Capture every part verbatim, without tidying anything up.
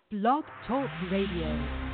Blog Talk Radio.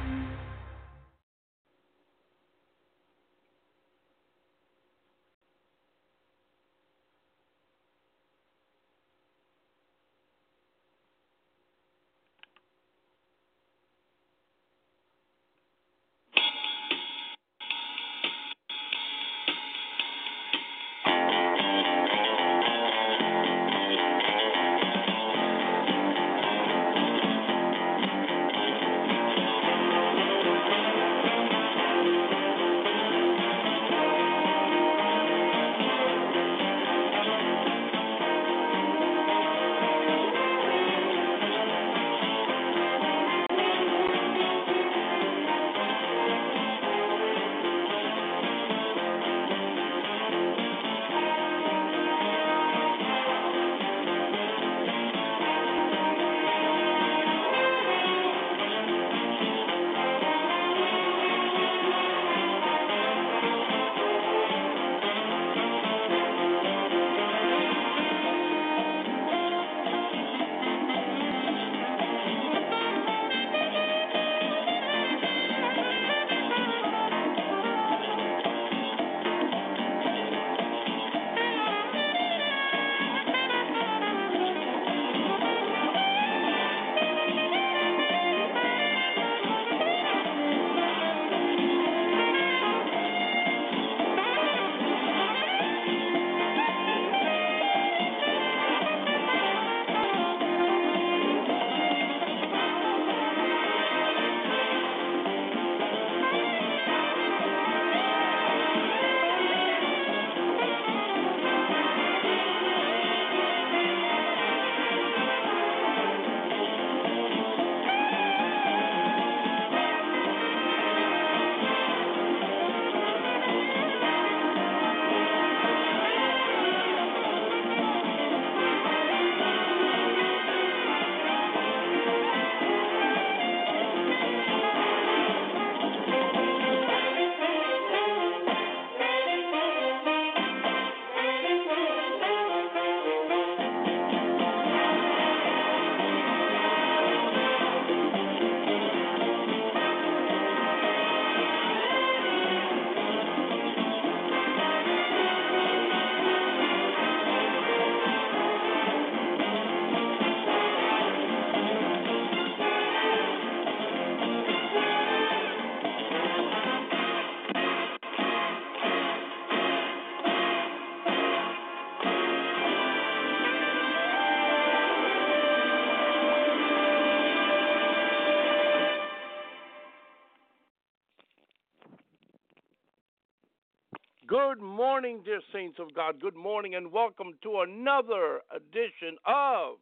Good morning, dear saints of God. Good morning, and welcome to another edition of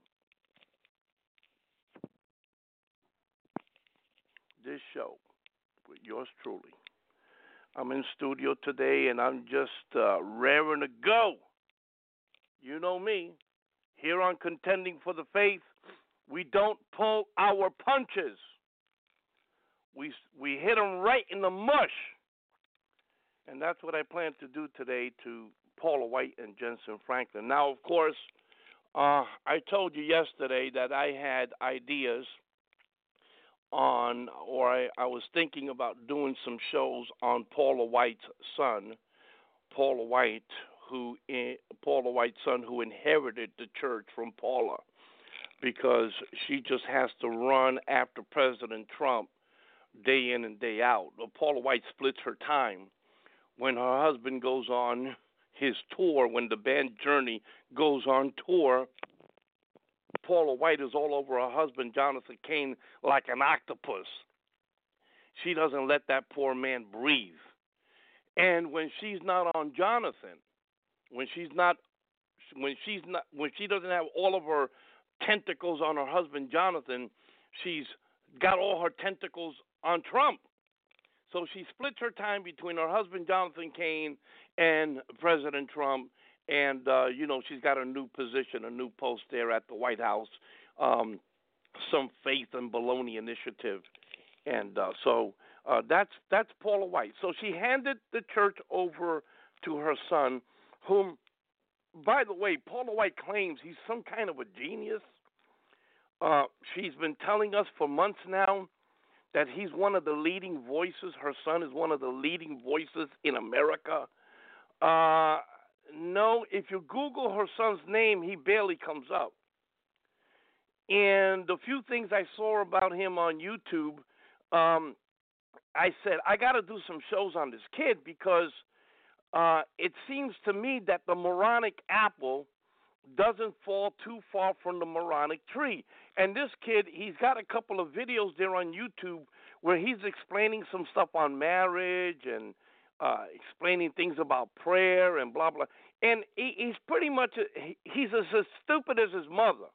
this show with yours truly. I'm in studio today, and I'm just uh, raring to go. You know me. Here on Contending for the Faith, we don't pull our punches. We we hit them right in the mush. And that's what I plan to do today to Paula White and Jentezen Franklin. Now, of course, uh, I told you yesterday that I had ideas on, or I, I was thinking about doing some shows on Paula White's son, Paula White, who in, Paula White's son, who inherited the church from Paula, because she just has to run after President Trump day in and day out. Paula White splits her time. When her husband goes on his tour, when the band Journey goes on tour, Paula White is all over her husband, Jonathan Cain, like an octopus. She doesn't let that poor man breathe. And when she's not on Jonathan, when she's not, when she's not, when she doesn't have all of her tentacles on her husband, Jonathan, she's got all her tentacles on Trump. So she splits her time between her husband, Jonathan Cain, and President Trump. And, uh, you know, she's got a new position, a new post there at the White House, um, some Faith and Baloney initiative. And uh, so uh, that's that's Paula White. So she handed the church over to her son, whom, by the way, Paula White claims he's some kind of a genius. Uh, she's been telling us for months now that he's one of the leading voices. Her son is one of the leading voices in America. Uh, no, if you Google her son's name, he barely comes up. And the few things I saw about him on YouTube, um, I said, I got to do some shows on this kid because uh, it seems to me that the moronic apple doesn't fall too far from the moronic tree. And this kid, he's got a couple of videos there on YouTube where he's explaining some stuff on marriage and uh, explaining things about prayer and blah, blah. And he, he's pretty much, a, he's as, as stupid as his mother.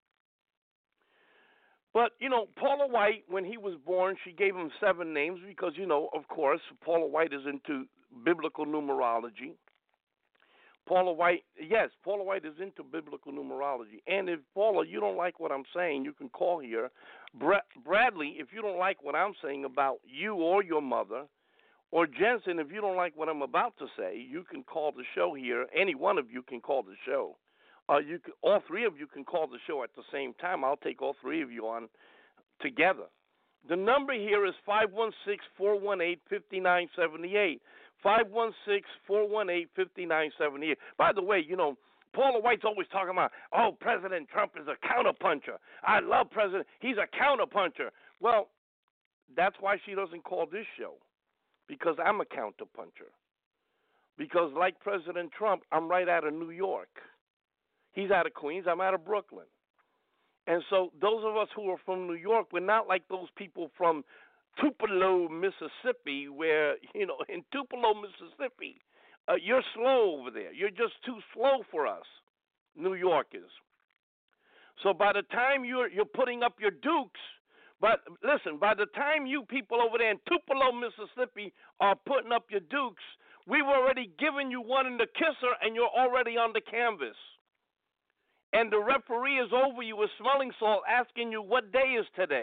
But, you know, Paula White, when he was born, she gave him seven names because, you know, of course, Paula White is into biblical numerology. Paula White, yes, Paula White is into biblical numerology. And if, Paula, you don't like what I'm saying, you can call here. Bra- Bradley, if you don't like what I'm saying about you or your mother, or Jensen, if you don't like what I'm about to say, you can call the show here. Any one of you can call the show. Uh, you can, all three of you can call the show at the same time. I'll take all three of you on together. The number here is five one six, four one eight, five nine seven eight. five one six, four one eight, five nine seven eight. By the way, you know, Paula White's always talking about, oh, President Trump is a counterpuncher. I love President. He's a counterpuncher. Well, that's why she doesn't call this show, because I'm a counterpuncher. Because like President Trump, I'm right out of New York. He's out of Queens. I'm out of Brooklyn. And so those of us who are from New York, we're not like those people from Tupelo, Mississippi, where, you know, in Tupelo, Mississippi, uh, you're slow over there. You're just too slow for us, New Yorkers. So by the time you're you're putting up your dukes, but listen, by the time you people over there in Tupelo, Mississippi are putting up your dukes, we've already given you one in the kisser and you're already on the canvas. And the referee is over you with smelling salt asking you what day is today.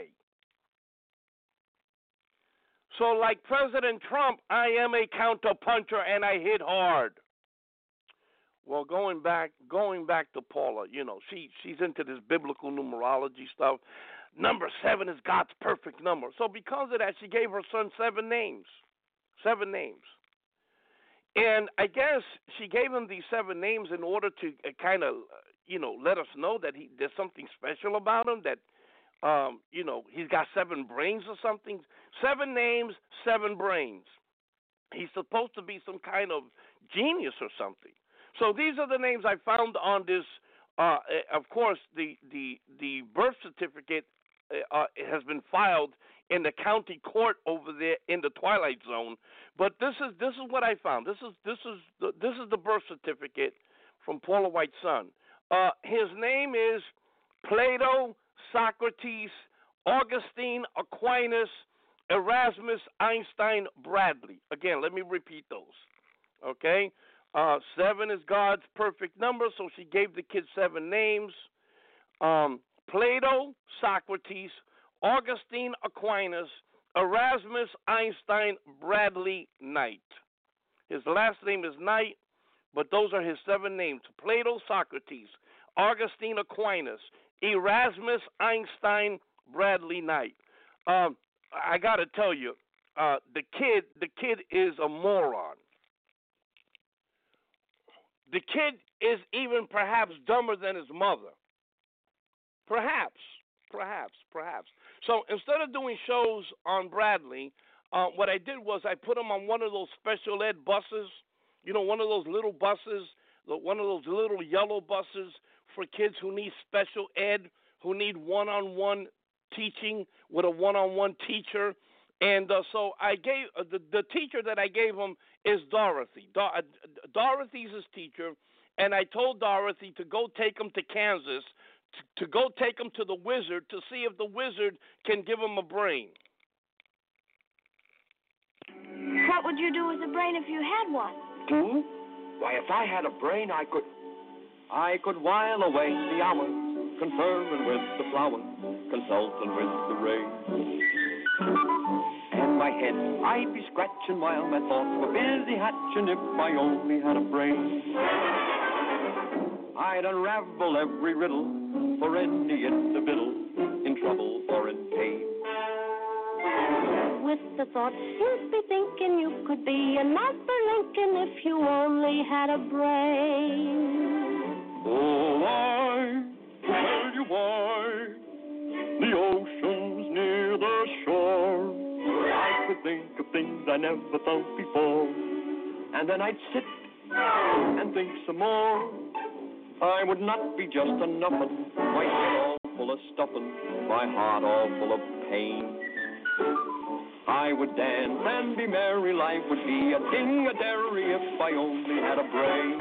So like President Trump, I am a counterpuncher and I hit hard. Well, going back going back to Paula, you know, she she's into this biblical numerology stuff. Number seven is God's perfect number. So because of that, she gave her son seven names. Seven names. And I guess she gave him these seven names in order to uh, kind of, uh, you know, let us know that he there's something special about him, that, um, you know, he's got seven brains or something. Seven names, seven brains. He's supposed to be some kind of genius or something. So these are the names I found on this. Uh, of course, the, the, the birth certificate uh, has been filed in the county court over there in the Twilight Zone. But this is this is what I found. This is this is the, this is the birth certificate from Paula White's son. Uh, his name is Plato, Socrates, Augustine, Aquinas, Erasmus, Einstein, Bradley. Again, let me repeat those. Okay? Uh, seven is God's perfect number, so she gave the kid seven names. Um, Plato, Socrates, Augustine, Aquinas, Erasmus, Einstein, Bradley, Knight. His last name is Knight, but those are his seven names. Plato, Socrates, Augustine, Aquinas, Erasmus, Einstein, Bradley, Knight. Um, I got to tell you, uh, the kid, the kid is a moron. The kid is even perhaps dumber than his mother. Perhaps, perhaps, perhaps. So instead of doing shows on Bradley, uh, what I did was I put him on one of those special ed buses, you know, one of those little buses, one of those little yellow buses for kids who need special ed, who need one-on-one teaching with a one-on-one teacher. And uh, so I gave uh, the, the teacher that I gave him is Dorothy. Do- uh, Dorothy's his teacher, and I told Dorothy to go take him to Kansas, to, to go take him to the wizard to see if the wizard can give him a brain. What would you do with a brain if you had one? Do? Why, if I had a brain, I could... I could while away the hours, conferring with the flowers, consulting with the rain. And my head I'd be scratching while my thoughts were busy hatching if I only had a brain. I'd unravel every riddle for any individual in trouble or in pain. With the thought you'd be thinking you could be another Lincoln if you only had a brain. Oh, I tell you why the ocean's near the shore. I could think of things I never thought before, and then I'd sit and think some more. I would not be just a nuffin', my head all full of stuffin', my heart all full of pain. I would dance and be merry, life would be a ding-a-dairy if I only had a brain.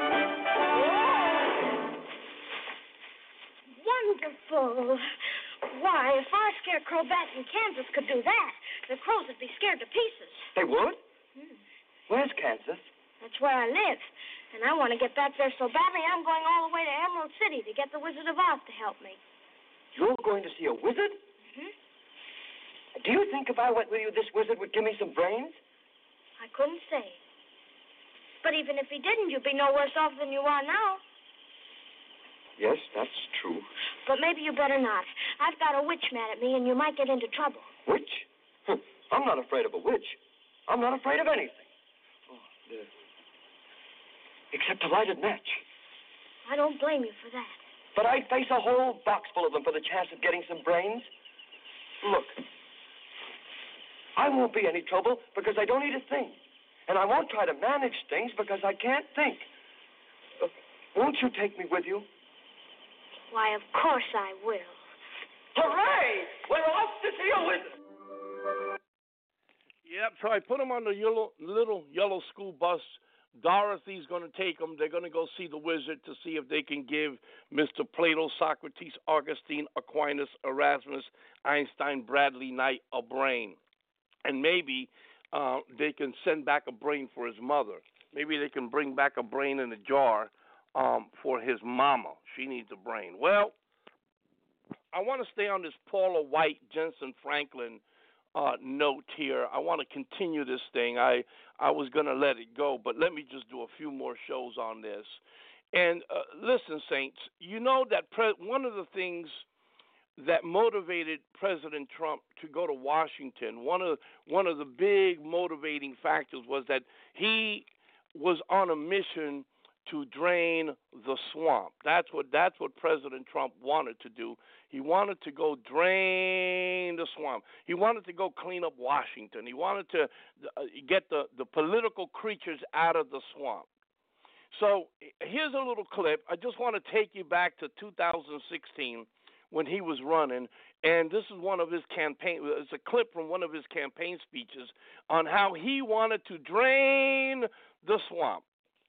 Wonderful. Why, if our scarecrow bat in Kansas could do that, the crows would be scared to pieces. They would? Hmm. Where's Kansas? That's where I live. And I want to get back there so badly I'm going all the way to Emerald City to get the Wizard of Oz to help me. You're going to see a wizard? Mm-hmm. Do you think if I went with you, this wizard would give me some brains? I couldn't say. But even if he didn't, you'd be no worse off than you are now. Yes, that's true. But maybe you better not. I've got a witch mad at me, and you might get into trouble. Witch? I'm not afraid of a witch. I'm not afraid of anything. Oh, dear. Except a lighted match. I don't blame you for that. But I'd face a whole box full of them for the chance of getting some brains. Look, I won't be any trouble because I don't eat a thing. And I won't try to manage things because I can't think. Uh, won't you take me with you? Why, of course I will. Hooray! We're off to see a wizard. Yep, so I put them on the yellow, little yellow school bus. Dorothy's going to take them. They're going to go see the wizard to see if they can give Mister Plato, Socrates, Augustine, Aquinas, Erasmus, Einstein, Bradley Knight a brain. And maybe uh, they can send back a brain for his mother. Maybe they can bring back a brain in a jar um, for his mama. She needs a brain. Well, I want to stay on this Paula White, Jensen Franklin uh, note here. I want to continue this thing. I, I was going to let it go, but let me just do a few more shows on this. And uh, listen, Saints, you know that pre- one of the things that motivated President Trump to go to Washington, one of one of the big motivating factors was that he was on a mission to drain the swamp. That's what that's what President Trump wanted to do. He wanted to go drain the swamp. He wanted to go clean up Washington. He wanted to uh, get the, the political creatures out of the swamp. So here's a little clip. I just want to take you back to two thousand sixteen when he was running, and this is one of his campaign. It's a clip from one of his campaign speeches on how he wanted to drain the swamp.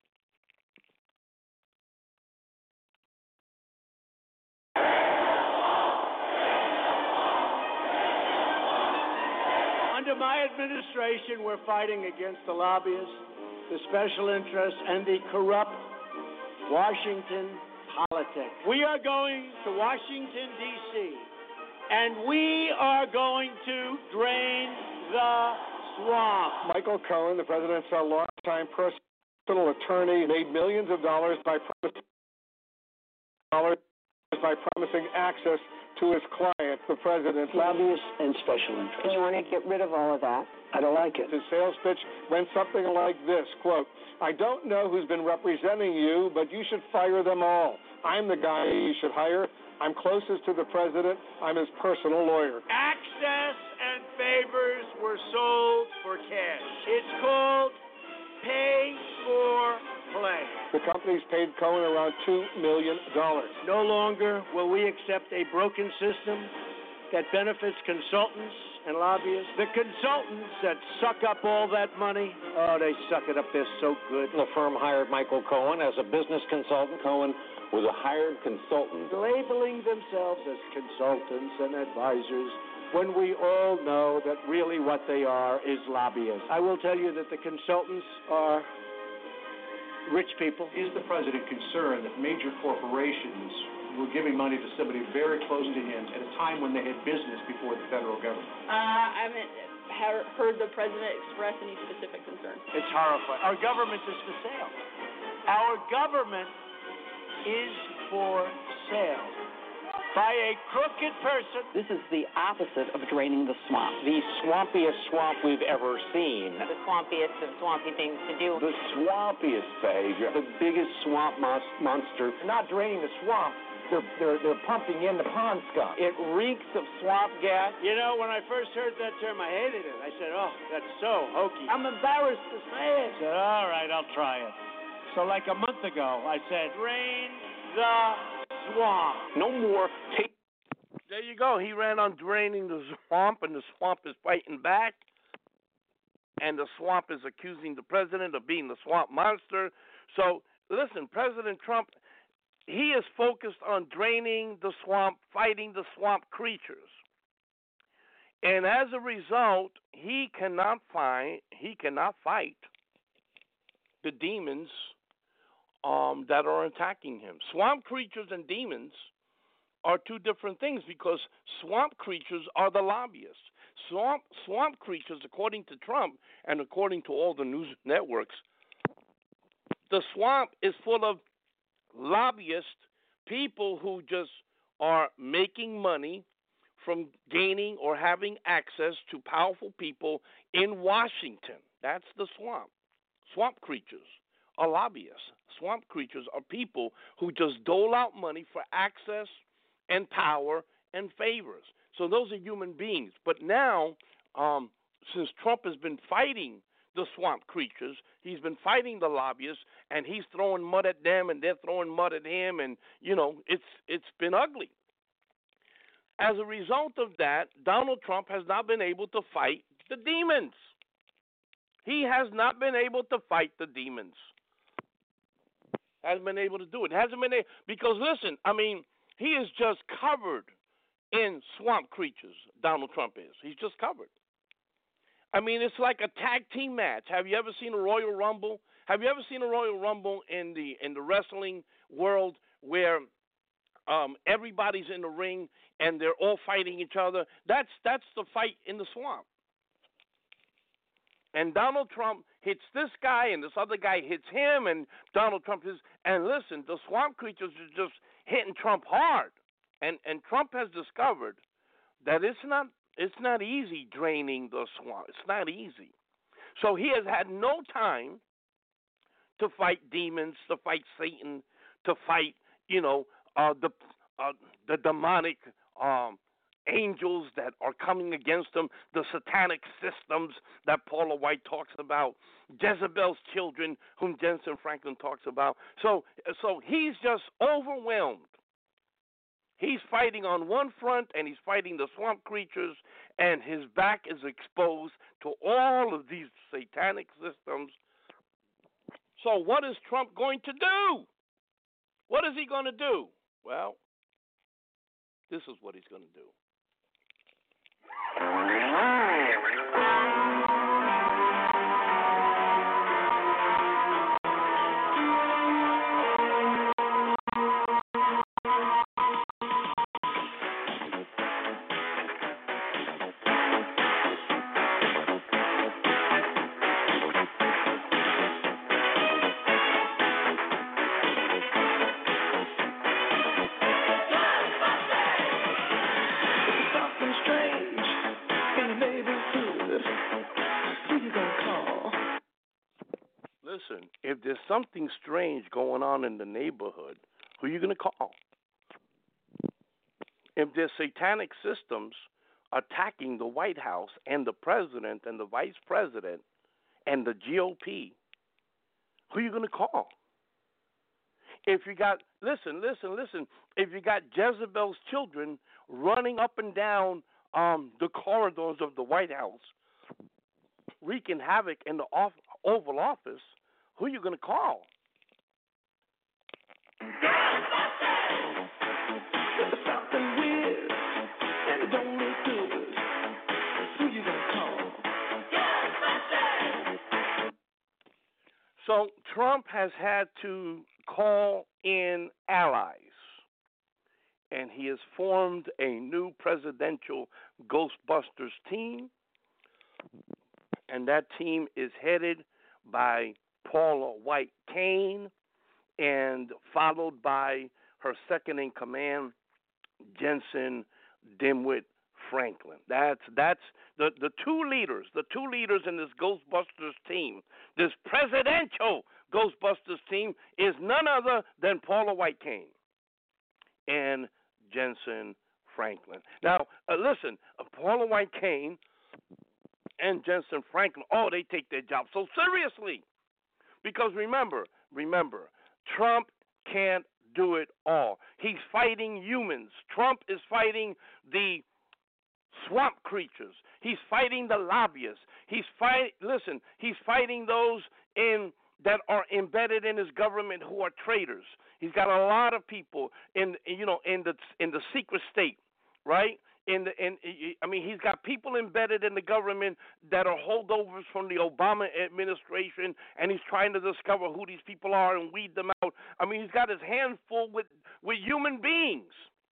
Under my administration, we're fighting against the lobbyists, the special interests, and the corrupt Washington politics. We are going to Washington, D C, and we are going to drain the swamp. Michael Cohen, the president's uh, longtime personal attorney, made millions of dollars by promising, dollars by promising access to his client, the president. Lobbyists and special interests. You want to get rid of all of that? I don't like it. His sales pitch went something like this, quote, I don't know who's been representing you, but you should fire them all. I'm the guy you should hire. I'm closest to the president. I'm his personal lawyer. Access and favors were sold for cash. It's called pay for play. The company's paid Cohen around two million dollars. No longer will we accept a broken system that benefits consultants and lobbyists. The consultants that suck up all that money, oh, they suck it up. They're so good. The firm hired Michael Cohen as a business consultant. Cohen was a hired consultant. Labeling themselves as consultants and advisors when we all know that really what they are is lobbyists. I will tell you that the consultants are rich people. Is the president concerned that major corporations were giving money to somebody very close to him at a time when they had business before the federal government? Uh, I haven't heard the president express any specific concern. It's horrifying. Our government is for sale. Our government is for sale. by a crooked person. This is the opposite of draining the swamp. The swampiest swamp we've ever seen. The swampiest of swampy things to do. The swampiest behavior. The biggest swamp mos- monster. Not draining the swamp. They're, they're, they're pumping in the pond scum. It reeks of swamp gas. You know, when I first heard that term, I hated it. I said, oh, that's so hokey. I'm embarrassed to say it. I said, all right, I'll try it. So like a month ago, I said, drain the swamp. No more take. There you go. He ran on draining the swamp, and the swamp is fighting back. And the swamp is accusing the president of being the swamp monster. So, listen, President Trump, he is focused on draining the swamp, fighting the swamp creatures. And as a result, he cannot find, he cannot fight the demons um, that are attacking him. Swamp creatures and demons are two different things because swamp creatures are the lobbyists. Swamp swamp creatures, according to Trump and according to all the news networks, the swamp is full of lobbyists, people who just are making money from gaining or having access to powerful people in Washington. That's the swamp. Swamp creatures are lobbyists. Swamp creatures are people who just dole out money for access and power and favors. So those are human beings. But now, um, since Trump has been fighting the swamp creatures, he's been fighting the lobbyists, and he's throwing mud at them, and they're throwing mud at him, and, you know, it's it's been ugly. As a result of that, Donald Trump has not been able to fight the demons. He has not been able to fight the demons. Hasn't been able to do it. Hasn't been able, because, listen, I mean, he is just covered in swamp creatures, Donald Trump is. He's just covered. I mean, it's like a tag team match. Have you ever seen a Royal Rumble? Have you ever seen a Royal Rumble in the in the wrestling world where um, everybody's in the ring and they're all fighting each other? That's that's the fight in the swamp. And Donald Trump hits this guy, and this other guy hits him, and Donald Trump is. And listen, the swamp creatures are just hitting Trump hard. And and Trump has discovered that it's not it's not easy draining the swamp. It's not easy. So he has had no time to fight demons, to fight Satan, to fight, you know, uh, the uh, the demonic um, angels that are coming against him, the satanic systems that Paula White talks about, Jezebel's children, whom Jensen Franklin talks about. So so he's just overwhelmed. He's fighting on one front, and he's fighting the swamp creatures, and his back is exposed to all of these satanic systems. So what is Trump going to do? What is he going to do? Well, this is what he's going to do. Listen, if there's something strange going on in the neighborhood, who are you going to call? If there's satanic systems attacking the White House and the president and the vice president and the G O P, who are you going to call? If you got, listen, listen, listen, if you got Jezebel's children running up and down um, the corridors of the White House, wreaking havoc in the off, Oval Office, who are you going to call? So Trump has had to call in allies, and he has formed a new presidential Ghostbusters team, and that team is headed by Paula White Cain, and followed by her second in command, Jensen Dimwit Franklin. That's that's the, the two leaders, the two leaders in this Ghostbusters team, this presidential Ghostbusters team, is none other than Paula White Cain and Jensen Franklin. Now, uh, listen, uh, Paula White Cain and Jensen Franklin, oh, they take their job so seriously. Because remember, remember, Trump can't do it all. He's fighting humans. Trump is fighting the swamp creatures. He's fighting the lobbyists. He's fight. Listen, he's fighting those in that are embedded in his government who are traitors. He's got a lot of people in, you know, in the in the secret state, right? In the in, I mean, he's got people embedded in the government that are holdovers from the Obama administration, and he's trying to discover who these people are and weed them out. I mean, he's got his hands full with with human beings.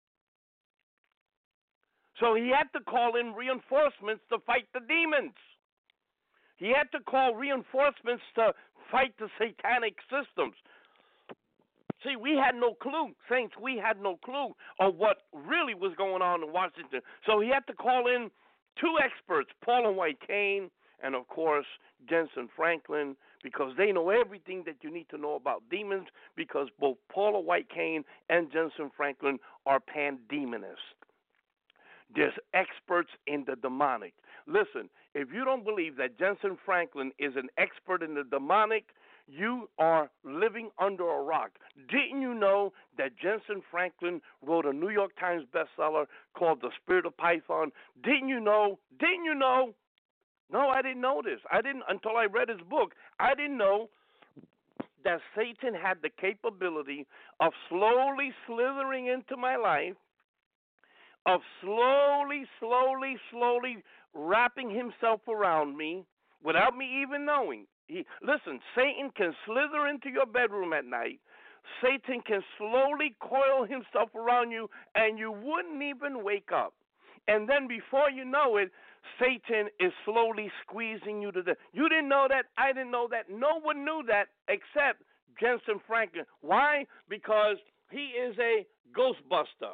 So he had to call in reinforcements to fight the demons. He had to call reinforcements to fight the satanic systems. See, we had no clue, Saints, we had no clue of what really was going on in Washington. So he had to call in two experts, Paula White Cain and, of course, Jensen Franklin, because they know everything that you need to know about demons, because both Paula White Cain and Jensen Franklin are pandemonists. There's experts in the demonic. Listen, if you don't believe that Jensen Franklin is an expert in the demonic, you are living under a rock. Didn't you know that Jensen Franklin wrote a New York Times bestseller called The Spirit of Python? Didn't you know? Didn't you know? No, I didn't know this. I didn't until I read his book. I didn't know that Satan had the capability of slowly slithering into my life, of slowly, slowly, slowly wrapping himself around me without me even knowing. He, listen, Satan can slither into your bedroom at night. Satan can slowly coil himself around you, and you wouldn't even wake up. And then before you know it, Satan is slowly squeezing you to death. You didn't know that. I didn't know that. No one knew that except Jensen Franklin. Why? Because he is a Ghostbuster.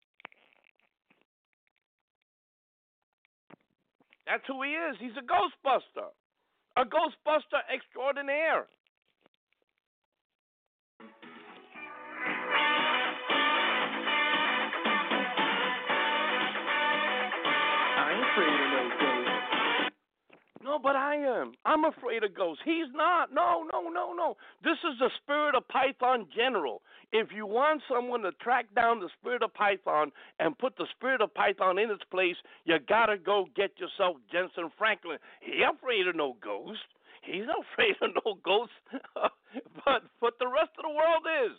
That's who he is. He's a Ghostbuster. A Ghostbuster extraordinaire. I ain't afraid of no ghosts. No, but I am. I'm afraid of ghosts. He's not. No, no, no, no. This is the Spirit of Python General. If you want someone to track down the Spirit of Python and put the Spirit of Python in its place, you got to go get yourself Jensen Franklin. He ain't afraid of no ghosts. He's not afraid of no ghosts, but, but the rest of the world is.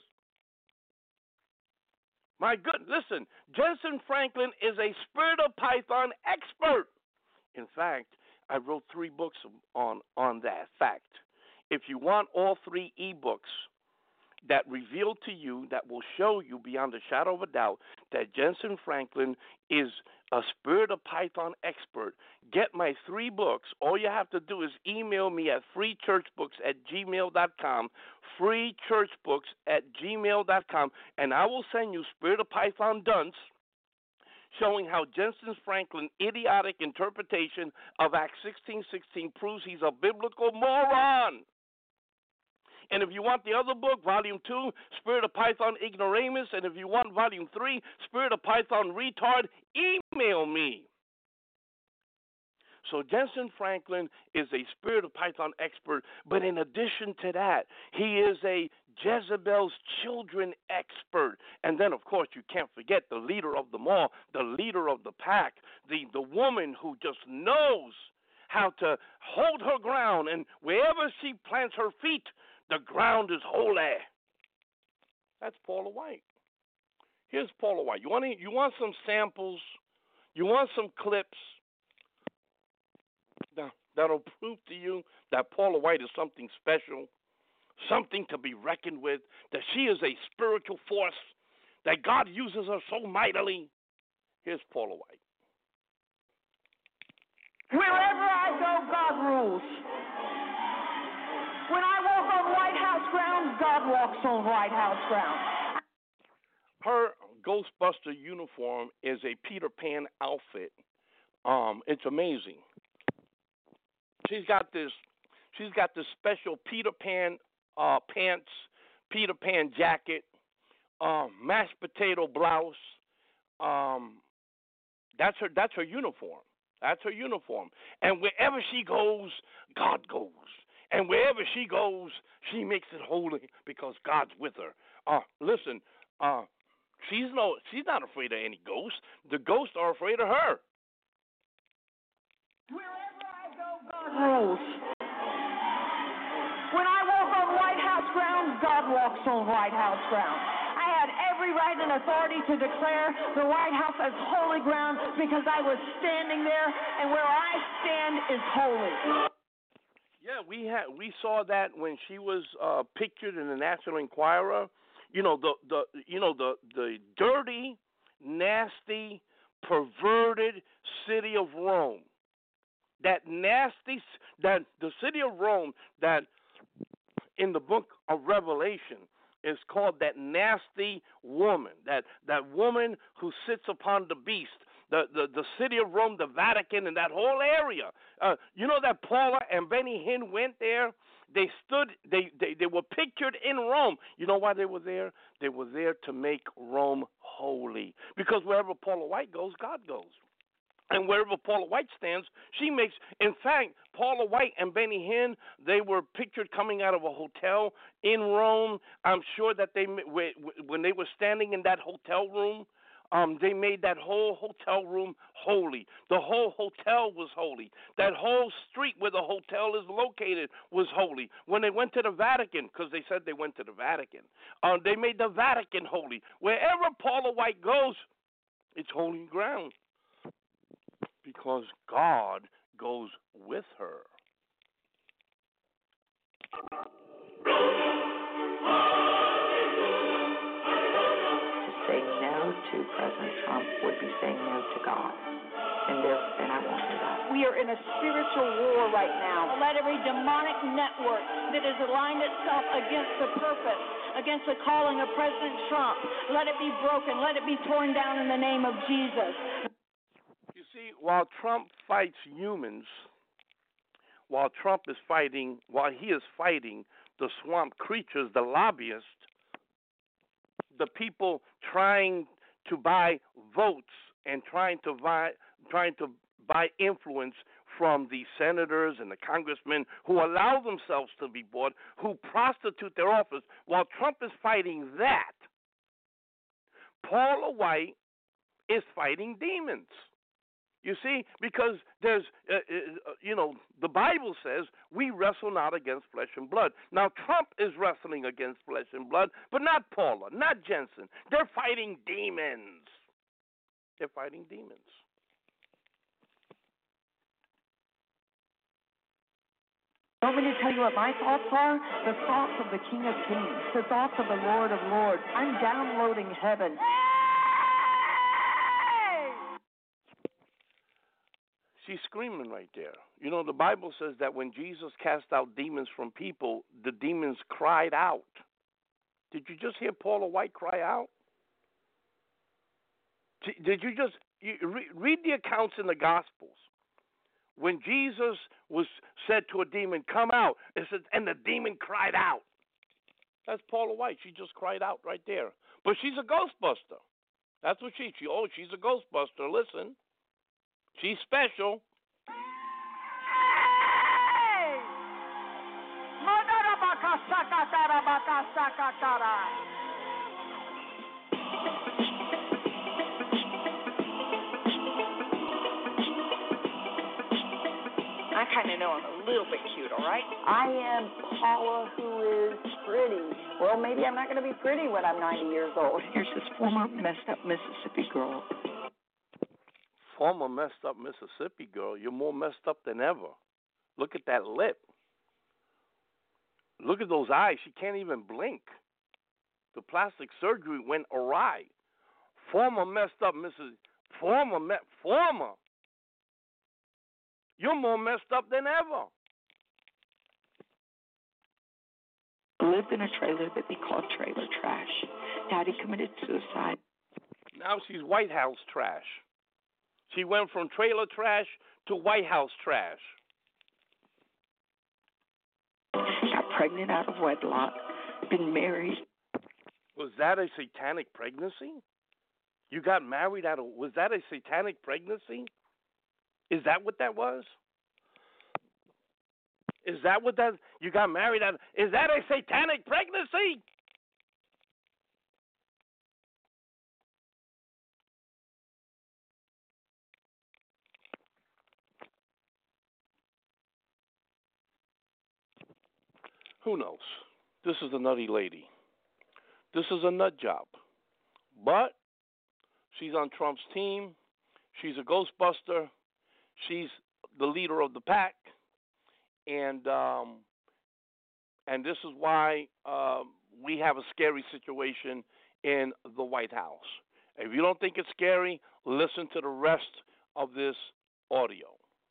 My good, listen, Jensen Franklin is a Spirit of Python expert. In fact, I wrote three books on, on that fact. If you want all three ebooks that reveal to you, that will show you beyond a shadow of a doubt that Jensen Franklin is a Spirit of Python expert, get my three books. All you have to do is email me at free church books at gmail dot com, free church books at gmail dot com, and I will send you Spirit of Python Dunce, showing how Jensen Franklin's idiotic interpretation of Acts sixteen sixteen proves he's a biblical moron. And if you want the other book, Volume two, Spirit of Python Ignoramus, and if you want Volume three, Spirit of Python Retard, email me. So Jensen Franklin is a Spirit of Python expert, but in addition to that, he is a Jezebel's children expert. And then, of course, you can't forget the leader of them all, the leader of the pack, the, the woman who just knows how to hold her ground, and wherever she plants her feet, the ground is holy. That's Paula White. Here's Paula White. You want to, you want some samples? You want some clips? Now, that'll prove to you that Paula White is something special, something to be reckoned with, that she is a spiritual force, that God uses her so mightily. Here's Paula White. Wherever I go, God rules. When I walk on White House grounds, God walks on White House grounds. Her Ghostbuster uniform is a Peter Pan outfit. Um, it's amazing. She's got this. She's got this special Peter Pan uh, pants, Peter Pan jacket, um, mashed potato blouse. Um, that's her. That's her uniform. That's her uniform. And wherever she goes, God goes. And wherever she goes, she makes it holy because God's with her. Uh, listen, uh, she's no, she's not afraid of any ghosts. The ghosts are afraid of her. Wherever I go, God rules. When I walk on White House grounds, God walks on White House grounds. I had every right and authority to declare the White House as holy ground because I was standing there, and where I stand is holy. Yeah, we had we saw that when she was uh, pictured in the National Enquirer. You know the the you know the the dirty, nasty, perverted city of Rome. That nasty that the city of Rome that in the book of Revelation is called that nasty woman, that that woman who sits upon the beast. The, the, the city of Rome, the Vatican, and that whole area. Uh, you know that Paula and Benny Hinn went there? They stood, they, they, they were pictured in Rome. You know why they were there? They were there to make Rome holy. Because wherever Paula White goes, God goes. And wherever Paula White stands, she makes. In fact, Paula White and Benny Hinn, they were pictured coming out of a hotel in Rome. I'm sure that they, when they were standing in that hotel room, Um, they made that whole hotel room holy. The whole hotel was holy. That whole street where the hotel is located was holy. When they went to the Vatican, because they said they went to the Vatican, uh, they made the Vatican holy. Wherever Paula White goes, it's holy ground because God goes with her. Say no to President Trump would be saying no to God. And there, and I won't do that. We are in a spiritual war right now. Let every demonic network that has aligned itself against the purpose, against the calling of President Trump, let it be broken. Let it be torn down in the name of Jesus. You see, while Trump fights humans, while Trump is fighting, while he is fighting the swamp creatures, the lobbyists, the people trying to buy votes and trying to buy trying to buy influence from the senators and the congressmen who allow themselves to be bought, who prostitute their office. While Trump is fighting that, Paula White is fighting demons. You see, because there's, uh, uh, you know, the Bible says we wrestle not against flesh and blood. Now, Trump is wrestling against flesh and blood, but not Paula, not Jensen. They're fighting demons. They're fighting demons. Want me to tell you what my thoughts are? The thoughts of the King of Kings, the thoughts of the Lord of Lords. I'm downloading heaven. She's screaming right there. You know, the Bible says that when Jesus cast out demons from people, the demons cried out. Did you just hear Paula White cry out? Did you just you, re, read the accounts in the Gospels? When Jesus was said to a demon, "Come out," it says, and the demon cried out. That's Paula White. She just cried out right there. But she's a ghostbuster. That's what she. she oh, she's a ghostbuster. Listen. She's special. I kind of know I'm a little bit cute, all right? I am Paula, who is pretty. Well, maybe I'm not going to be pretty when I'm ninety years old. Here's this former messed up Mississippi girl. Former messed up Mississippi girl, you're more messed up than ever. Look at that lip. Look at those eyes. She can't even blink. The plastic surgery went awry. Former messed up Missus Former, me- former. You're more messed up than ever. Lived in a trailer that they called trailer trash. Daddy committed suicide. Now she's White House trash. She went from trailer trash to White House trash. Got pregnant out of wedlock. Been married. Was that a satanic pregnancy? You got married out of, was that a satanic pregnancy? Is that what that was? Is that what that, you got married out of, is that a satanic pregnancy? Who knows? This is a nutty lady. This is a nut job. But she's on Trump's team. She's a Ghostbuster. She's the leader of the pack. And um, and this is why uh, we have a scary situation in the White House. If you don't think it's scary, listen to the rest of this audio.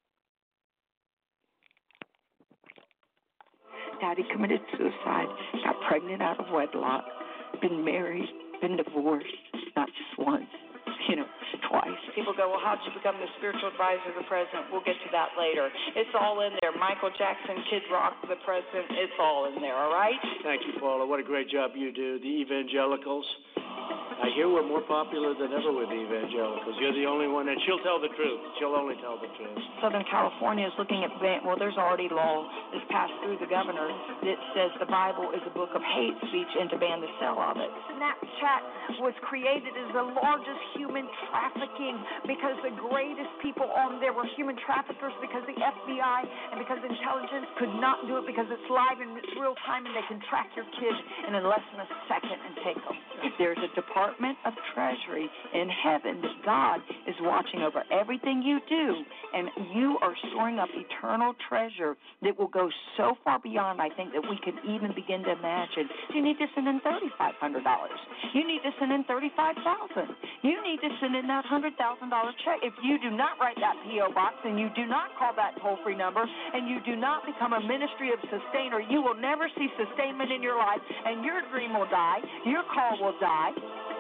Daddy committed suicide, got pregnant out of wedlock, been married, been divorced, not just once, you know, twice. People go, well, how'd you become the spiritual advisor of the president? We'll get to that later. It's all in there. Michael Jackson, Kid Rock, the president, it's all in there, all right? Thank you, Paula. What a great job you do. The evangelicals. I hear we're more popular than ever with the evangelicals. You're the only one, and she'll tell the truth. She'll only tell the truth. Southern California is looking at ban. Well, there's already law that's passed through the governor that says the Bible is a book of hate speech and to ban the sale of it. Snapchat was created as the largest human trafficking because the greatest people on there were human traffickers because the F B I and because intelligence could not do it because it's live and it's real time and they can track your kid in less than a second and take them. There's a Department of Treasury in heaven that God is watching over everything you do, and you are storing up eternal treasure that will go so far beyond, I think, that we can even begin to imagine. You need to send in thirty-five hundred dollars. You need to send in thirty-five thousand dollars. You need to send in that one hundred thousand dollars check. If you do not write that P O box and you do not call that toll-free number and you do not become a ministry of sustainer, you will never see sustainment in your life, and your dream will die, your call will die.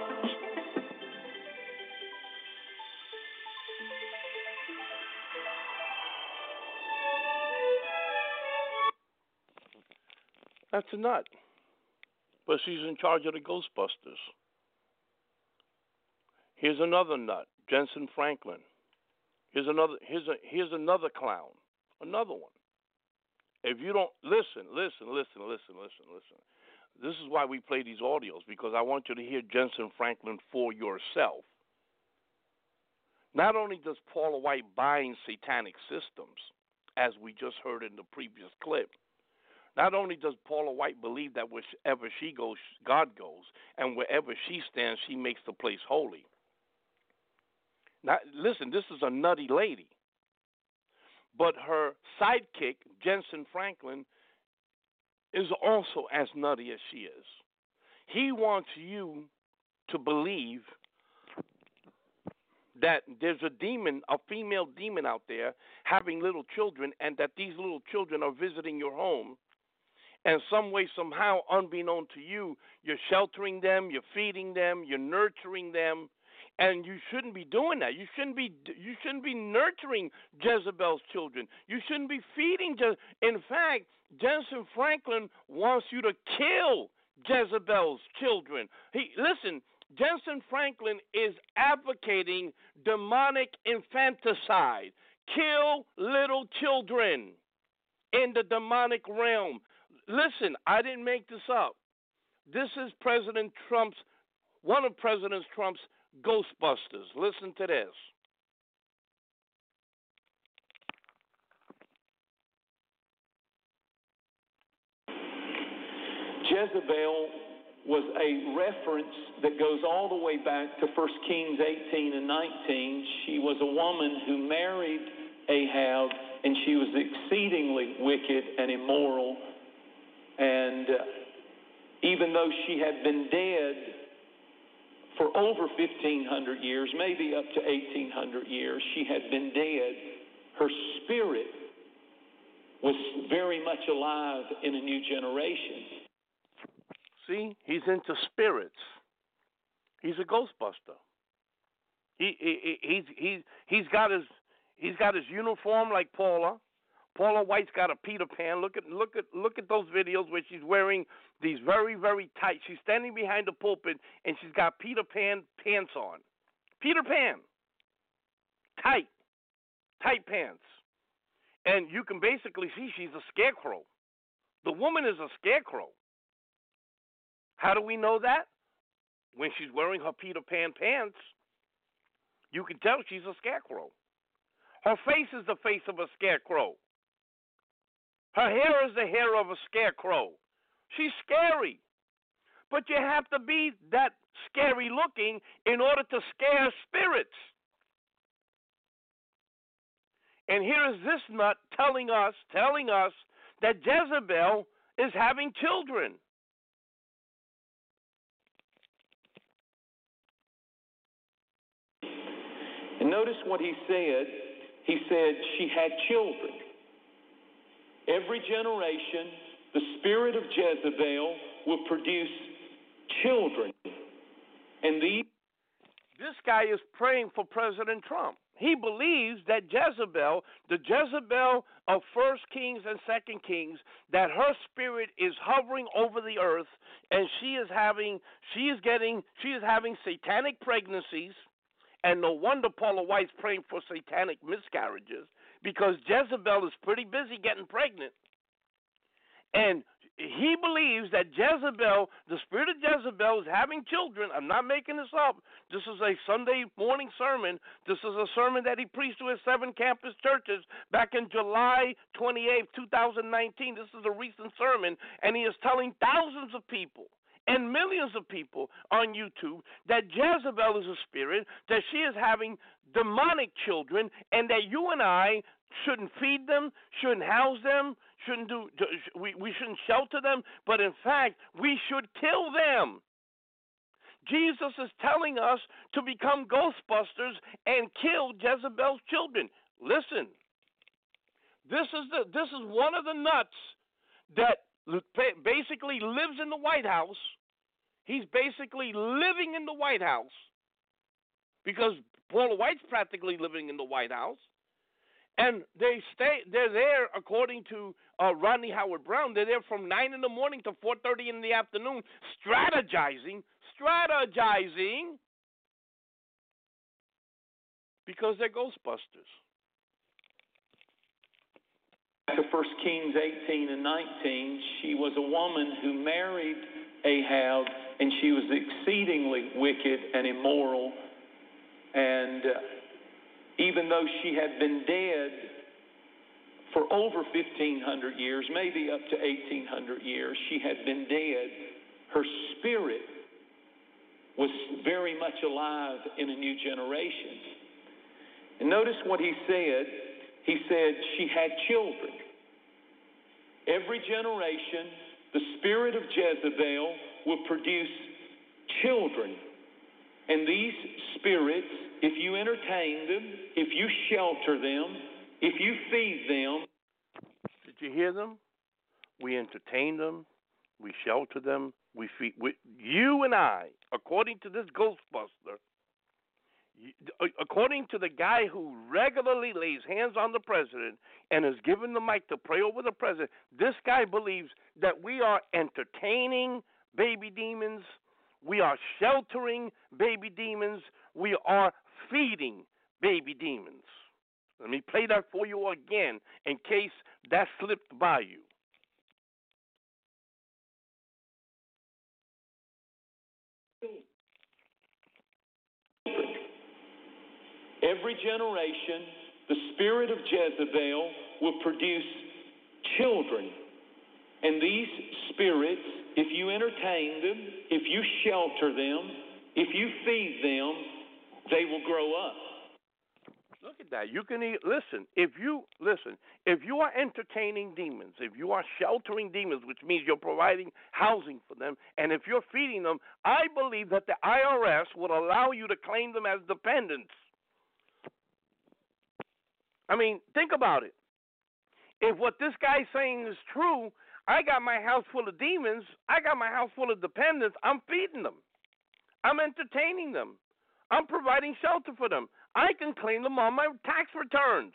That's a nut. But she's in charge of the Ghostbusters. Here's another nut, Jensen Franklin. Here's another here's a here's another clown. Another one. If you don't listen, listen, listen, listen, listen, listen. This is why we play these audios, because I want you to hear Jensen Franklin for yourself. Not only does Paula White bind satanic systems, as we just heard in the previous clip, not only does Paula White believe that wherever she goes, God goes, and wherever she stands, she makes the place holy. Now, listen, this is a nutty lady. But her sidekick, Jensen Franklin, is also as nutty as she is. He wants you to believe that there's a demon, a female demon out there having little children, and that these little children are visiting your home. And some way, somehow, unbeknown to you, you're sheltering them, you're feeding them, you're nurturing them, and you shouldn't be doing that. You shouldn't be. You shouldn't be nurturing Jezebel's children. You shouldn't be feeding. Je- In fact, Jensen Franklin wants you to kill Jezebel's children. He listen. Jensen Franklin is advocating demonic infanticide. Kill little children in the demonic realm. Listen, I didn't make this up. This is President Trump's, one of President Trump's Ghostbusters. Listen to this. Jezebel was a reference that goes all the way back to First Kings eighteen and nineteen. She was a woman who married Ahab, and she was exceedingly wicked and immoral. And uh, even though she had been dead for over fifteen hundred years, maybe up to eighteen hundred years, she had been dead, her spirit was very much alive in a new generation. See, he's into spirits. He's a Ghostbuster. He, he he's he's he's got his he's got his uniform like Paula. Paula White's got a Peter Pan. Look at look at look at those videos where she's wearing these very very tight. She's standing behind the pulpit and she's got Peter Pan pants on. Peter Pan. Tight, tight pants, and you can basically see she's a scarecrow. The woman is a scarecrow. How do we know that? When she's wearing her Peter Pan pants, you can tell she's a scarecrow. Her face is the face of a scarecrow. Her hair is the hair of a scarecrow. She's scary. But you have to be that scary looking in order to scare spirits. And here is this nut telling us, telling us that Jezebel is having children. And notice what he said. He said she had children. Every generation, the spirit of Jezebel will produce children. And these... This guy is praying for President Trump. He believes that Jezebel, the Jezebel of First Kings and Second Kings, that her spirit is hovering over the earth, and she is having, she is getting, she is having satanic pregnancies. And no wonder Paula White's praying for satanic miscarriages, because Jezebel is pretty busy getting pregnant. And he believes that Jezebel, the spirit of Jezebel, is having children. I'm not making this up. This is a Sunday morning sermon. This is a sermon that he preached to his seven campus churches back in July twenty-eighth, twenty nineteen. This is a recent sermon, and he is telling thousands of people and millions of people on YouTube that Jezebel is a spirit, that she is having demonic children, and that you and I shouldn't feed them, shouldn't house them, shouldn't do, we, we shouldn't shelter them, but in fact, we should kill them. Jesus is telling us to become Ghostbusters and kill Jezebel's children. Listen, this is the this is one of the nuts that basically lives in the White House. He's basically living in the White House because Paula White's practically living in the White House. And they stay, they're there, according to uh, Rodney Howard-Browne, they're there from nine in the morning to four thirty in the afternoon, strategizing, strategizing, because they're Ghostbusters. To First Kings eighteen and nineteen, she was a woman who married Ahab, and she was exceedingly wicked and immoral. And uh, even though she had been dead for over fifteen hundred years, maybe up to eighteen hundred years, she had been dead, her spirit was very much alive in a new generation. And notice what he said. He said she had children. Every generation, the spirit of Jezebel will produce children. And these spirits, if you entertain them, if you shelter them, if you feed them. Did you hear them? We entertain them, we shelter them, we feed. We, you and I, according to this Ghostbuster, according to the guy who regularly lays hands on the president and is given the mic to pray over the president, this guy believes that we are entertaining baby demons, we are sheltering baby demons, we are feeding baby demons. Let me play that for you again in case that slipped by you. Every generation, the spirit of Jezebel will produce children. And these spirits, if you entertain them, if you shelter them, if you feed them, they will grow up. Look at that. You can listen. If you listen, if you are entertaining demons, if you are sheltering demons, which means you're providing housing for them, and if you're feeding them, I believe that the I R S would allow you to claim them as dependents. I mean, think about it. If what this guy's saying is true, I got my house full of demons, I got my house full of dependents, I'm feeding them. I'm entertaining them. I'm providing shelter for them. I can claim them on my tax returns.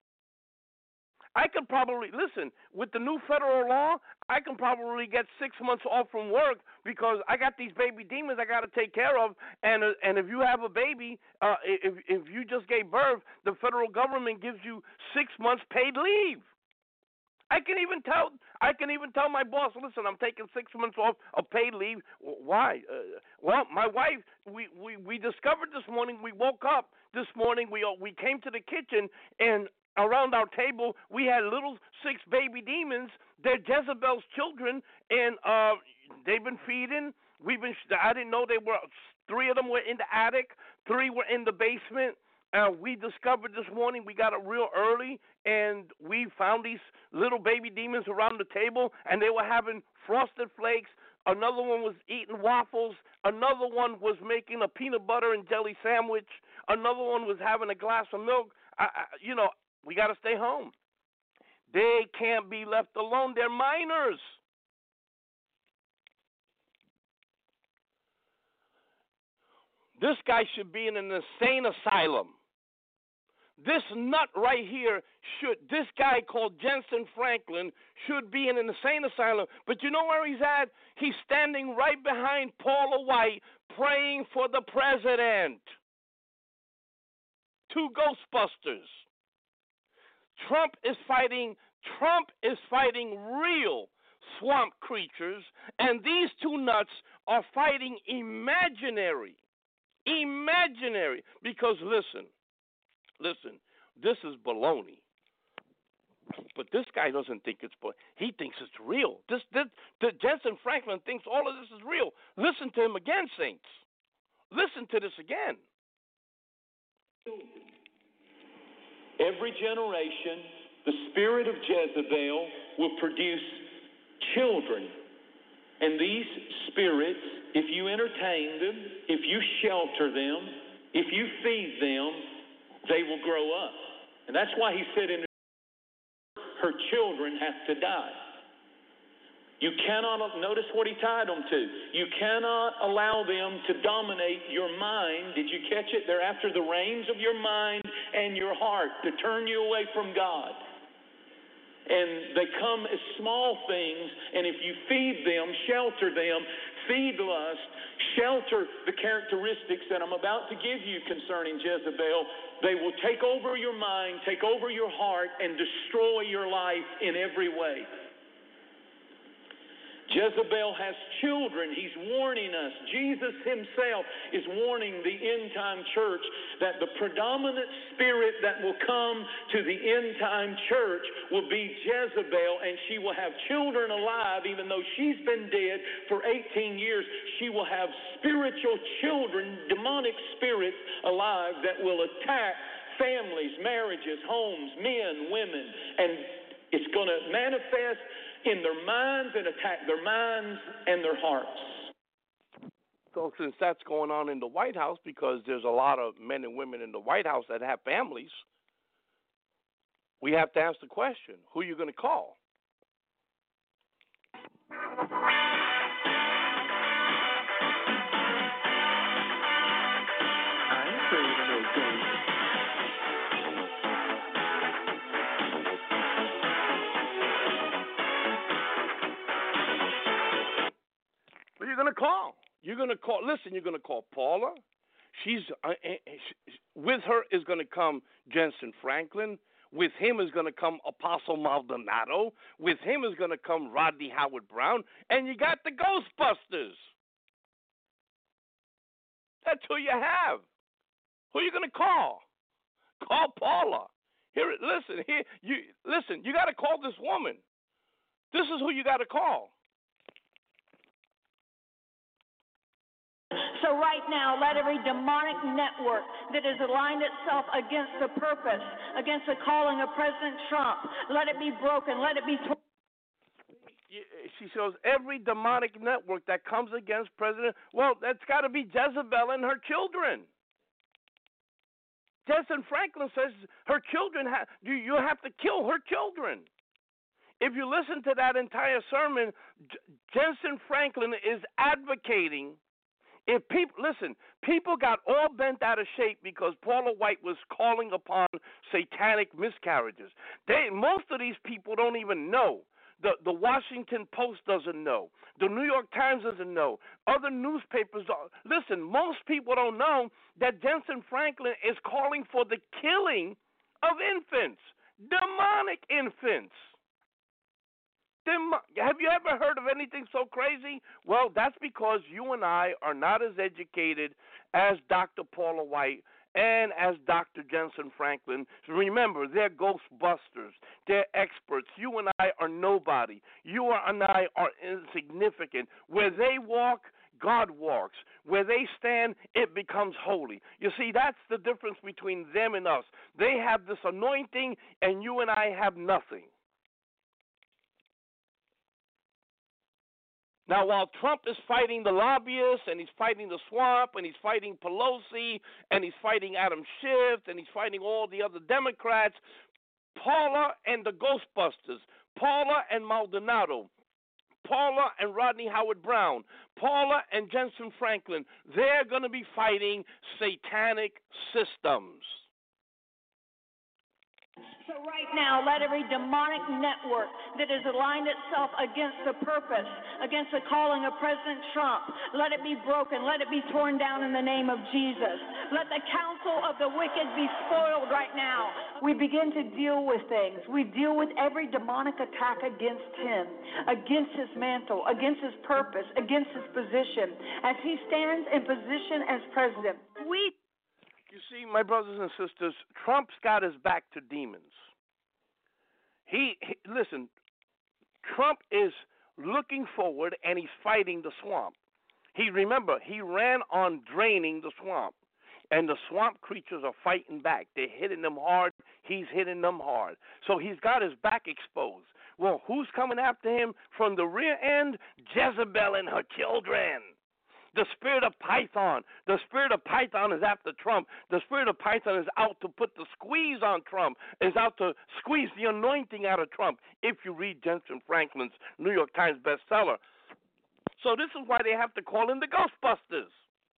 I could probably, listen, with the new federal law, I can probably get six months off from work because I got these baby demons I got to take care of. And uh, and if you have a baby, uh, if if you just gave birth, the federal government gives you six months paid leave. I can even tell I can even tell my boss, listen, I'm taking six months off of paid leave. Why? Uh, well, my wife, we, we, we discovered this morning, we woke up this morning, we we came to the kitchen, and around our table, we had little six baby demons. They're Jezebel's children, and uh, they've been feeding. We've been. I didn't know they were. Three of them were in the attic. Three were in the basement. Uh, we discovered this morning. We got up real early, and we found these little baby demons around the table, and they were having frosted flakes. Another one was eating waffles. Another one was making a peanut butter and jelly sandwich. Another one was having a glass of milk. I, I, you know. We got to stay home. They can't be left alone. They're minors. This guy should be in an insane asylum. This nut right here should, this guy called Jensen Franklin should be in an insane asylum. But you know where he's at? He's standing right behind Paula White praying for the president. Two Ghostbusters. Trump is fighting Trump is fighting real swamp creatures, and these two nuts are fighting imaginary. Imaginary. Because listen, listen, this is baloney. But this guy doesn't think it's baloney. He thinks it's real. This, this, this Jensen Franklin thinks all of this is real. Listen to him again, saints. Listen to this again. Every generation, the spirit of Jezebel will produce children. And these spirits, if you entertain them, if you shelter them, if you feed them, they will grow up. And that's why he said in her children have to die. You cannot, notice what he tied them to. You cannot allow them to dominate your mind. Did you catch it? They're after the reins of your mind and your heart to turn you away from God. And they come as small things, and if you feed them, shelter them, feed lust, shelter the characteristics that I'm about to give you concerning Jezebel, they will take over your mind, take over your heart, and destroy your life in every way. Jezebel has children. He's warning us. Jesus himself is warning the end-time church that the predominant spirit that will come to the end-time church will be Jezebel, and she will have children alive. Even though she's been dead for eighteen years, she will have spiritual children, demonic spirits alive that will attack families, marriages, homes, men, women, and it's going to manifest in their minds and attack their minds and their hearts. So since that's going on in the White House, because there's a lot of men and women in the White House that have families, we have to ask the question, who are you going to call? I ain't afraid of no ghosts. Who are you going to call? You're going to call, listen, you're going to call Paula. She's, uh, uh, with her is going to come Jensen Franklin. With him is going to come Apostle Maldonado. With him is going to come Rodney Howard Brown. And you got the Ghostbusters. That's who you have. Who are you going to call? Call Paula. Here, listen, here, you listen. You got to call this woman. This is who you got to call. So right now, let every demonic network that has aligned itself against the purpose, against the calling of President Trump, let it be broken. Let it be torn. She shows every demonic network that comes against President. Well, that's got to be Jezebel and her children. Jensen Franklin says her children have, you, you have to kill her children. If you listen to that entire sermon, J- Jensen Franklin is advocating If people listen, people got all bent out of shape because Paula White was calling upon satanic miscarriages. They most of these people don't even know. The the Washington Post doesn't know. The New York Times doesn't know. Other newspapers don't. Listen, most people don't know that Jensen Franklin is calling for the killing of infants, demonic infants. Dem- Have you ever heard of anything so crazy? Well, that's because you and I are not as educated as Doctor Paula White and as Doctor Jensen Franklin. Remember, they're ghostbusters. They're experts. You and I are nobody. You and I are insignificant. Where they walk, God walks. Where they stand, it becomes holy. You see, that's the difference between them and us. They have this anointing, and you and I have nothing. Now, while Trump is fighting the lobbyists, and he's fighting the swamp, and he's fighting Pelosi, and he's fighting Adam Schiff, and he's fighting all the other Democrats, Paula and the Ghostbusters, Paula and Maldonado, Paula and Rodney Howard Brown, Paula and Jensen Franklin, they're going to be fighting satanic systems. So right now, let every demonic network that has aligned itself against the purpose, against the calling of President Trump, let it be broken, let it be torn down in the name of Jesus. Let the counsel of the wicked be spoiled right now. We begin to deal with things. We deal with every demonic attack against him, against his mantle, against his purpose, against his position, as he stands in position as president. We You see, my brothers and sisters, Trump's got his back to demons. He, he listen, Trump is looking forward and he's fighting the swamp. He remember he ran on draining the swamp, and the swamp creatures are fighting back. They're hitting them hard. He's hitting them hard. So he's got his back exposed. Well, who's coming after him from the rear end? Jezebel and her children. The spirit of Python. The spirit of Python is after Trump. The spirit of Python is out to put the squeeze on Trump, is out to squeeze the anointing out of Trump, if you read Jensen Franklin's New York Times bestseller. So this is why they have to call in the Ghostbusters.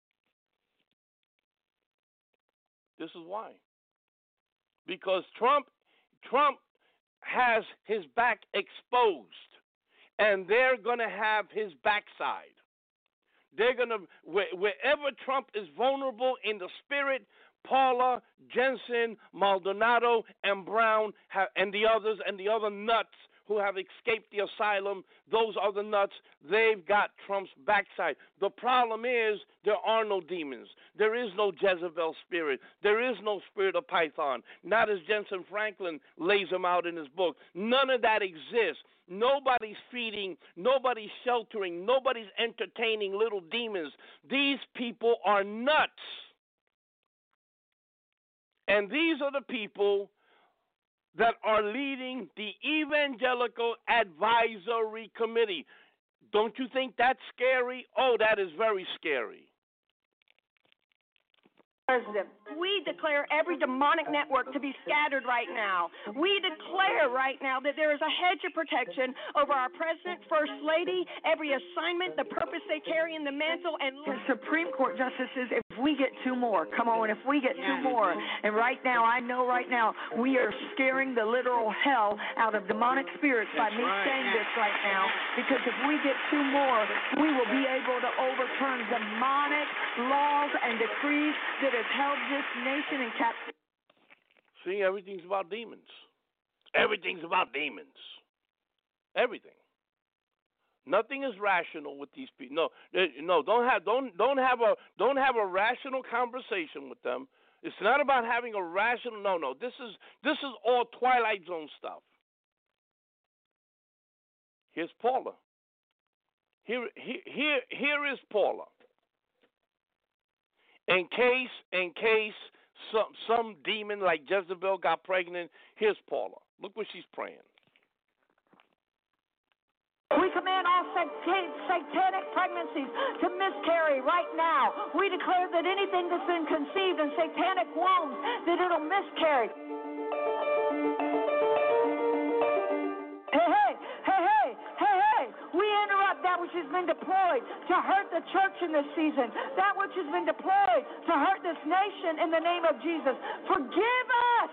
This is why. Because Trump, Trump has his back exposed, and they're going to have his backside. They're going to, wherever Trump is vulnerable in the spirit, Paula, Jensen, Maldonado, and Brown, have, and the others, and the other nuts who have escaped the asylum, those other nuts, they've got Trump's backside. The problem is there are no demons. There is no Jezebel spirit. There is no spirit of Python. Not as Jensen Franklin lays them out in his book. None of that exists. Nobody's feeding, nobody's sheltering, nobody's entertaining little demons. These people are nuts. And these are the people that are leading the Evangelical Advisory Committee. Don't you think that's scary? Oh, that is very scary. President, we declare every demonic network to be scattered right now. We declare right now that there is a hedge of protection over our President, First Lady, every assignment, the purpose they carry in the mantle, and the Supreme Court justices, if we get two more, come on, if we get two more, and right now, I know right now, we are scaring the literal hell out of demonic spirits by me saying this right now, because if we get two more, we will be able to overturn demonic laws and decrees that has held this nation in captivity. See, everything's about demons. Everything's about demons. Everything. Nothing is rational with these people. No, no, don't have don't don't have a don't have a rational conversation with them. It's not about having a rational. No, no. This is this is all Twilight Zone stuff. Here's Paula. Here, here, here, here is Paula. In case, in case some some demon like Jezebel got pregnant, here's Paula. Look what she's praying. We command all satanic pregnancies to miscarry right now. We declare that anything that's been conceived in satanic wombs, that it'll miscarry. Hey, hey, hey, hey, hey, hey. We interrupt that which has been deployed to hurt the church in this season, that which has been deployed to hurt this nation, in the name of Jesus, forgive us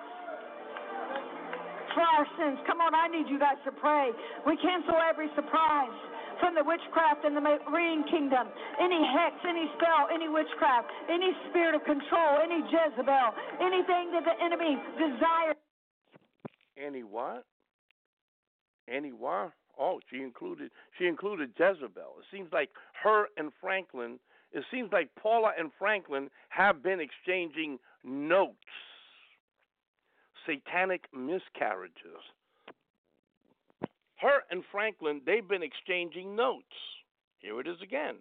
for our sins. Come on, I need you guys to pray. We cancel every surprise from the witchcraft in the marine kingdom, any hex, any spell, any witchcraft, any spirit of control, any Jezebel, anything that the enemy desires. Any what? Any what? Oh, she included she included Jezebel. It seems like her and Franklin, it seems like Paula and Franklin have been exchanging notes. Satanic miscarriages. Her and Franklin, they've been exchanging notes. Here it is again.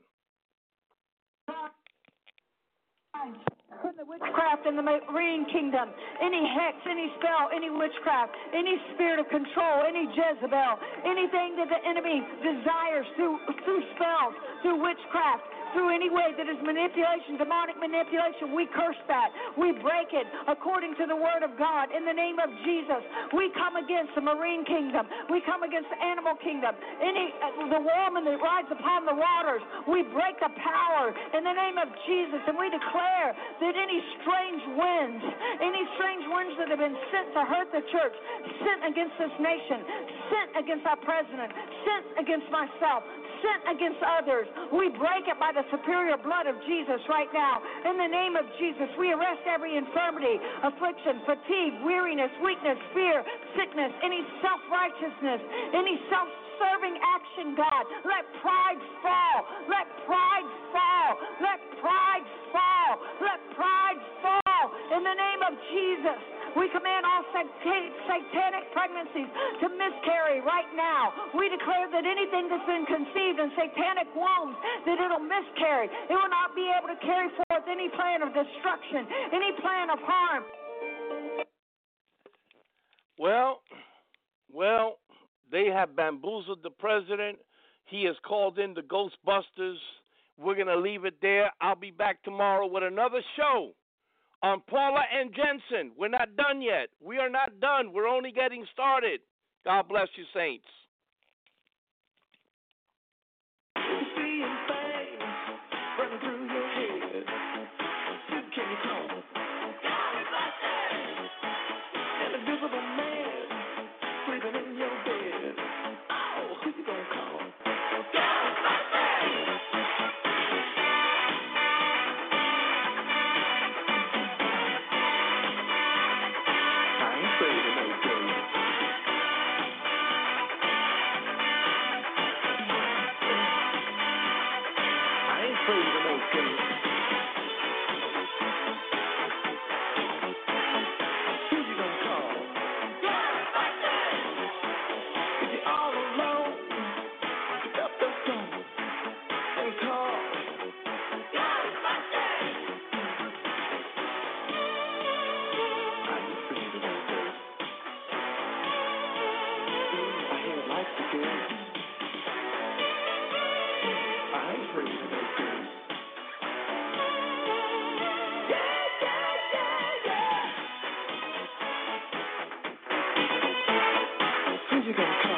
From the witchcraft in the marine kingdom, any hex, any spell, any witchcraft, any spirit of control, any Jezebel, anything that the enemy desires through through spells, through witchcraft, through any way that is manipulation, demonic manipulation, we curse that. We break it according to the word of God. In the name of Jesus, we come against the marine kingdom. We come against the animal kingdom. Any uh, the woman that rides upon the waters, we break the power in the name of Jesus, and we declare that any strange winds, any strange winds that have been sent to hurt the church, sent against this nation, sent against our president, sent against myself, sent against others, we break it by the superior blood of Jesus right now. In the name of Jesus, we arrest every infirmity, affliction, fatigue, weariness, weakness, fear, sickness, any self-righteousness, any self-serving action, God. Let pride fall. Let pride fall. Let pride fall. Let pride fall. In the name of Jesus, we command all satanic pregnancies to miscarry right now. We declare that anything that's been conceived in satanic wombs, that it'll miscarry. It will not be able to carry forth any plan of destruction, any plan of harm. Well, well, they have bamboozled the president. He has called in the Ghostbusters. We're going to leave it there. I'll be back tomorrow with another show on Paula and Jensen. We're not done yet. We are not done. We're only getting started. God bless you, saints. You gonna